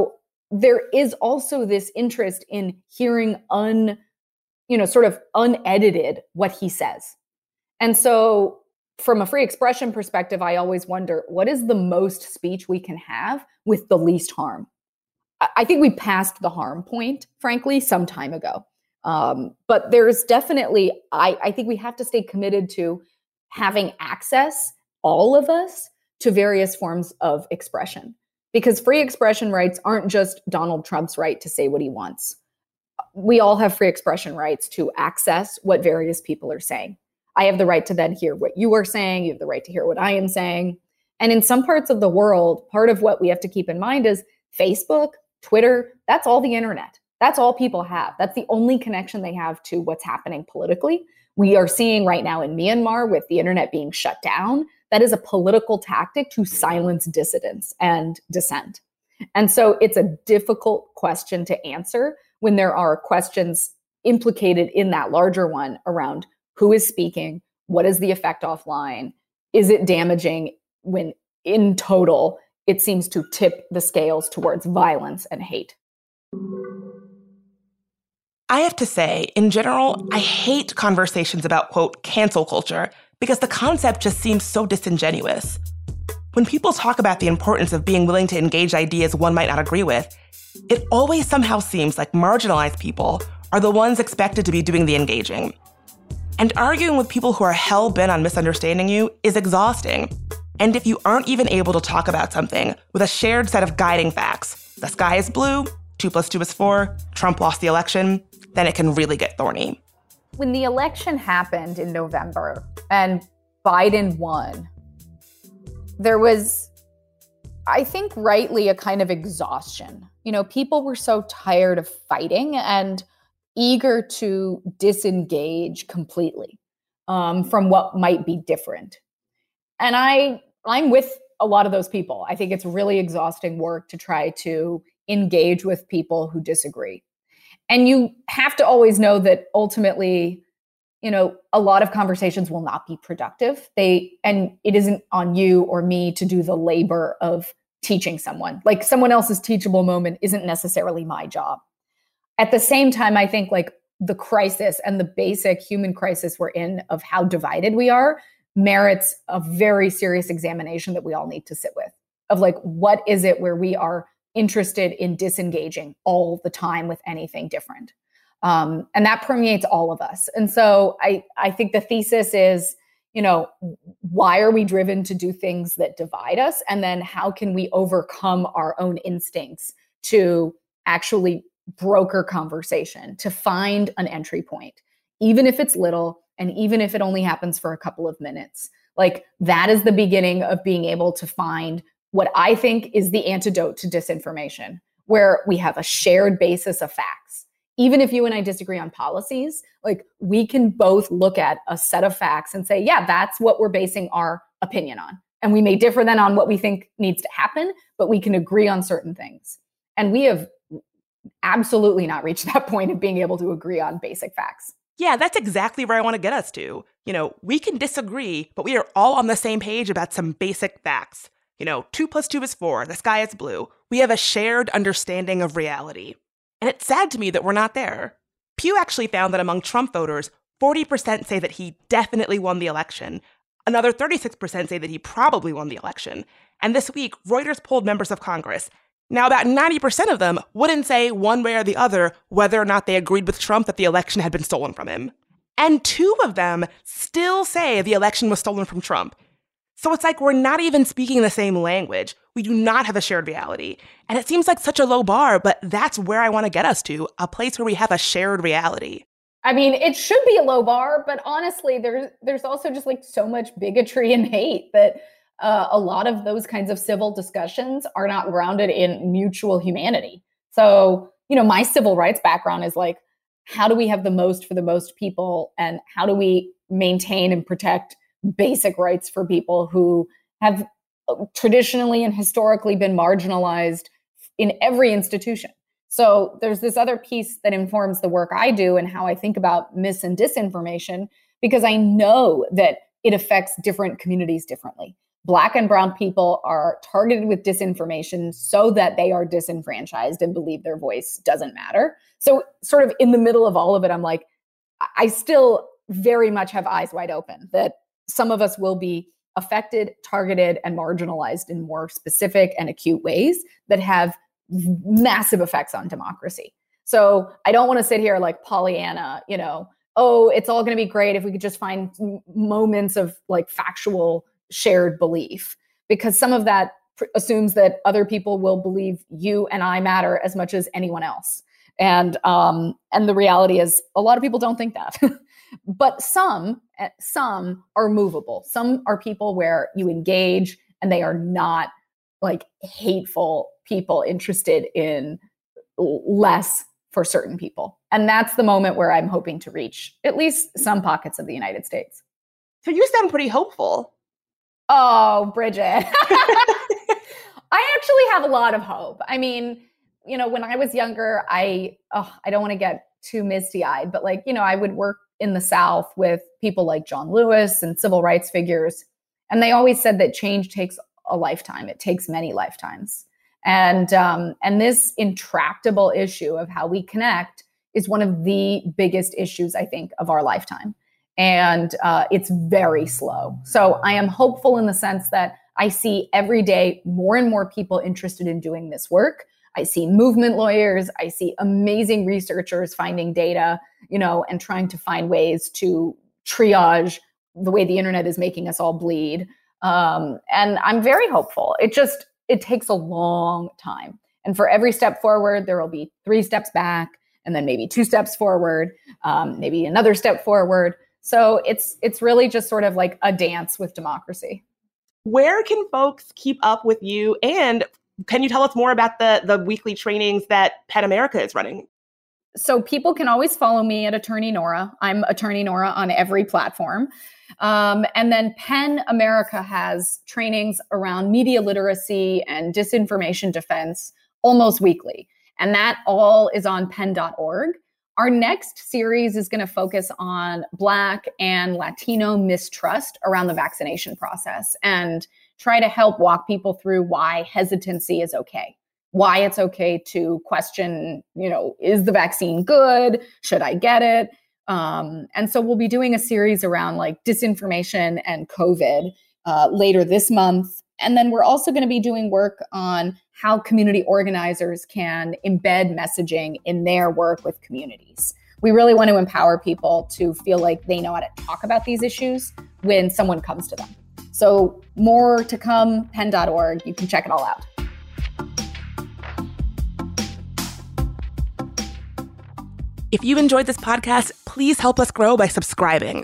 there is also this interest in hearing sort of unedited what he says. And so from a free expression perspective, I always wonder, what is the most speech we can have with the least harm? I think we passed the harm point, frankly, some time ago. But there's definitely, I think we have to stay committed to having access, all of us, to various forms of expression. Because free expression rights aren't just Donald Trump's right to say what he wants. We all have free expression rights to access what various people are saying. I have the right to then hear what you are saying. You have the right to hear what I am saying. And in some parts of the world, part of what we have to keep in mind is Facebook, Twitter, that's all the internet. That's all people have. That's the only connection they have to what's happening politically. We are seeing right now in Myanmar with the internet being shut down, that is a political tactic to silence dissidents and dissent. And so it's a difficult question to answer when there are questions implicated in that larger one around who is speaking, what is the effect offline, is it damaging, when in total it seems to tip the scales towards violence and hate. I have to say, in general, I hate conversations about, quote, cancel culture, because the concept just seems so disingenuous. When people talk about the importance of being willing to engage ideas one might not agree with, it always somehow seems like marginalized people are the ones expected to be doing the engaging. And arguing with people who are hell-bent on misunderstanding you is exhausting. And if you aren't even able to talk about something with a shared set of guiding facts, the sky is blue, 2 + 2 is 4, Trump lost the election, then it can really get thorny. When the election happened in November and Biden won, there was, I think rightly, a kind of exhaustion. People were so tired of fighting and eager to disengage completely from what might be different. And I'm with a lot of those people. I think it's really exhausting work to try to engage with people who disagree. And you have to always know that ultimately, a lot of conversations will not be productive. And it isn't on you or me to do the labor of teaching someone. Like, someone else's teachable moment isn't necessarily my job. At the same time, I think like the crisis and the basic human crisis we're in of how divided we are merits a very serious examination that we all need to sit with, of like, what is it where we are interested in disengaging all the time with anything different? And that permeates all of us. And so I think the thesis is, why are we driven to do things that divide us? And then how can we overcome our own instincts to actually broker conversation, to find an entry point, even if it's little, and even if it only happens for a couple of minutes. Like, that is the beginning of being able to find what I think is the antidote to disinformation, where we have a shared basis of facts. Even if you and I disagree on policies, like, we can both look at a set of facts and say, yeah, that's what we're basing our opinion on. And we may differ then on what we think needs to happen, but we can agree on certain things. And we have absolutely not reached that point of being able to agree on basic facts. Yeah, that's exactly where I want to get us to. We can disagree, but we are all on the same page about some basic facts. 2 + 2 is 4, the sky is blue. We have a shared understanding of reality. And it's sad to me that we're not there. Pew actually found that among Trump voters, 40% say that he definitely won the election. Another 36% say that he probably won the election. And this week, Reuters polled members of Congress. Now, about 90% of them wouldn't say one way or the other whether or not they agreed with Trump that the election had been stolen from him. And 2 of them still say the election was stolen from Trump. So it's like we're not even speaking the same language. We do not have a shared reality. And it seems like such a low bar, but that's where I want to get us to, a place where we have a shared reality. I mean, it should be a low bar, but honestly, there's also just like so much bigotry and hate that a lot of those kinds of civil discussions are not grounded in mutual humanity. So, my civil rights background is like, how do we have the most for the most people? And how do we maintain and protect basic rights for people who have traditionally and historically been marginalized in every institution? So there's this other piece that informs the work I do and how I think about mis and disinformation, because I know that it affects different communities differently. Black and brown people are targeted with disinformation so that they are disenfranchised and believe their voice doesn't matter. So sort of in the middle of all of it, I'm like, I still very much have eyes wide open that some of us will be affected, targeted, and marginalized in more specific and acute ways that have massive effects on democracy. So I don't want to sit here like Pollyanna, oh, it's all going to be great if we could just find moments of like factual shared belief, because some of that assumes that other people will believe you and I matter as much as anyone else. And the reality is a lot of people don't think that. But some are movable. Some are people where you engage and they are not like hateful people interested in less for certain people. And that's the moment where I'm hoping to reach at least some pockets of the United States. So you sound pretty hopeful. Oh, Bridget. I actually have a lot of hope. I mean, when I was younger, I don't want to get too misty-eyed, but I would work in the South with people like John Lewis and civil rights figures. And they always said that change takes a lifetime. It takes many lifetimes. And this intractable issue of how we connect is one of the biggest issues, I think, of our lifetime. And it's very slow. So I am hopeful in the sense that I see every day more and more people interested in doing this work. I see movement lawyers. I see amazing researchers finding data, and trying to find ways to triage the way the internet is making us all bleed. And I'm very hopeful. It takes a long time. And for every step forward, there will be 3 steps back, and then maybe 2 steps forward, maybe another step forward. So it's really just sort of like a dance with democracy. Where can folks keep up with you? And can you tell us more about the weekly trainings that PEN America is running? So people can always follow me at Attorney Nora. I'm Attorney Nora on every platform. And then PEN America has trainings around media literacy and disinformation defense almost weekly. And that all is on pen.org. Our next series is going to focus on Black and Latino mistrust around the vaccination process and try to help walk people through why hesitancy is okay, why it's okay to question, is the vaccine good? Should I get it? And so we'll be doing a series around like disinformation and COVID later this month. And then we're also going to be doing work on how community organizers can embed messaging in their work with communities. We really want to empower people to feel like they know how to talk about these issues when someone comes to them. So more to come, pen.org. You can check it all out. If you enjoyed this podcast, please help us grow by subscribing.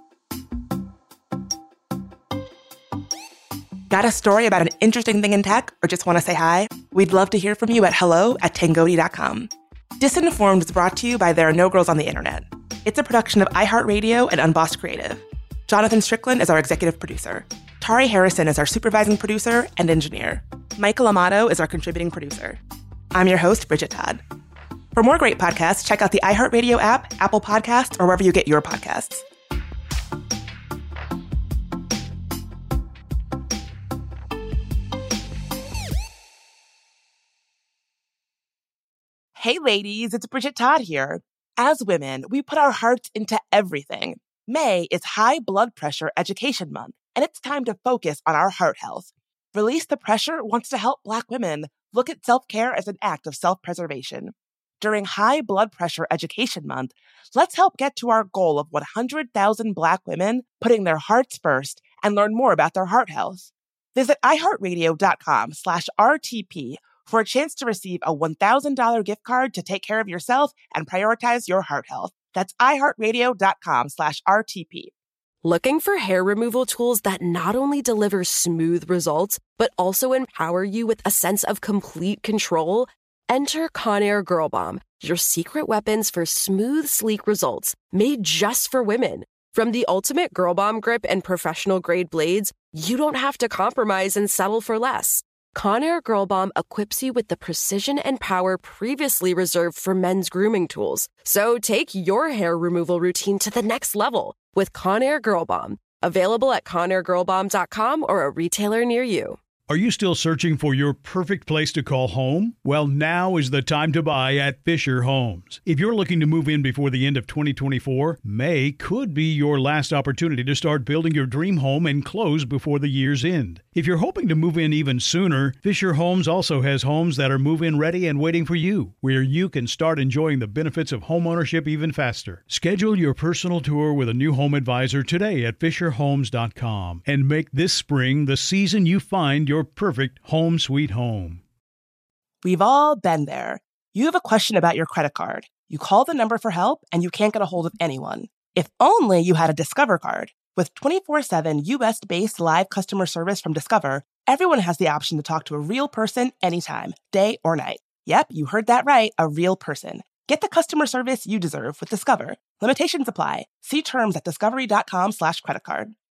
Got a story about an interesting thing in tech or just want to say hi? We'd love to hear from you at hello@tangoti.com. Disinformed is brought to you by There Are No Girls on the Internet. It's a production of iHeartRadio and Unbossed Creative. Jonathan Strickland is our executive producer. Tari Harrison is our supervising producer and engineer. Michael Amato is our contributing producer. I'm your host, Bridget Todd. For more great podcasts, check out the iHeartRadio app, Apple Podcasts, or wherever you get your podcasts. Hey ladies, it's Bridget Todd here. As women, we put our hearts into everything. May is High Blood Pressure Education Month, and it's time to focus on our heart health. Release the Pressure wants to help Black women look at self-care as an act of self-preservation. During High Blood Pressure Education Month, let's help get to our goal of 100,000 Black women putting their hearts first and learn more about their heart health. Visit iHeartRadio.com/RTP for a chance to receive a $1,000 gift card to take care of yourself and prioritize your heart health. That's iHeartRadio.com/RTP. Looking for hair removal tools that not only deliver smooth results, but also empower you with a sense of complete control? Enter Conair Girl Bomb, your secret weapons for smooth, sleek results, made just for women. From the ultimate Girl Bomb grip and professional grade blades, you don't have to compromise and settle for less. Conair Girl Bomb equips you with the precision and power previously reserved for men's grooming tools. So take your hair removal routine to the next level with Conair Girl Bomb. Available at ConairGirlBomb.com or a retailer near you. Are you still searching for your perfect place to call home? Well, now is the time to buy at Fisher Homes. If you're looking to move in before the end of 2024, May could be your last opportunity to start building your dream home and close before the year's end. If you're hoping to move in even sooner, Fisher Homes also has homes that are move-in ready and waiting for you, where you can start enjoying the benefits of homeownership even faster. Schedule your personal tour with a new home advisor today at FisherHomes.com and make this spring the season you find your perfect home sweet home. We've all been there. You have a question about your credit card. You call the number for help and you can't get a hold of anyone. If only you had a Discover card. With 24/7 US-based live customer service from Discover, everyone has the option to talk to a real person anytime, day or night. Yep, you heard that right, a real person. Get the customer service you deserve with Discover. Limitations apply. See terms at discovery.com/creditcard.